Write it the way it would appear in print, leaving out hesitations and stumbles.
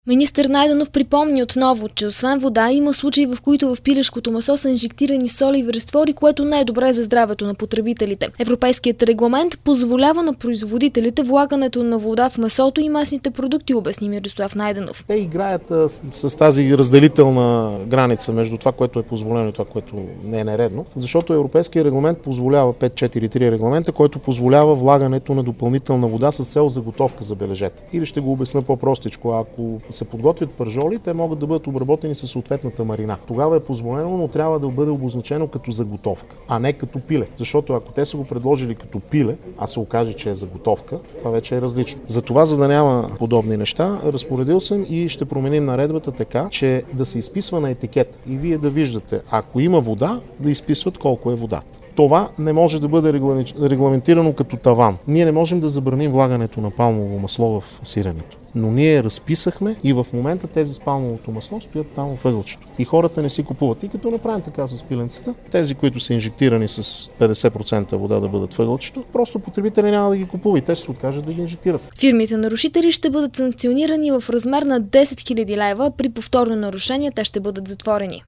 Министър Найденов припомни отново, че освен вода има случаи, в които в пилешкото месо са инжектирани солеви разтвори, което не е добре за здравето на потребителите. Европейският регламент позволява на производителите влагането на вода в месото и месните продукти, обясни Мирослав Найденов. Те играят с тази разделителна граница между това, което е позволено и това, което не е нередно, защото Европейският регламент позволява 543 регламента, който позволява влагането на допълнителна вода с цел заготовка, забележете. Или ще го обясня по-простичко, ако се подготвят пържоли, те могат да бъдат обработени със съответната марина. Тогава е позволено, но трябва да бъде обозначено като заготовка, а не като пиле. Защото ако те са го предложили като пиле, а се окаже, че е заготовка, това вече е различно. Затова, за да няма подобни неща, разпоредил съм и ще променим наредбата така, че да се изписва на етикет и вие да виждате, ако има вода, да изписват колко е водата. Това не може да бъде регламентирано като таван. Ние не можем да забраним влагането на палмово масло в сиренето. Но ние разписахме и в момента тези с палмовото масло стоят там в ъгълчето. И хората не си купуват. И като направим така с пиленцата, тези, които са инжектирани с 50% вода да бъдат в ъгълчето, просто потребители няма да ги купува и те ще се откажат да ги инжектират. Фирмите нарушители ще бъдат санкционирани в размер на 10 000 лева. При повторно нарушение те ще бъдат затворени.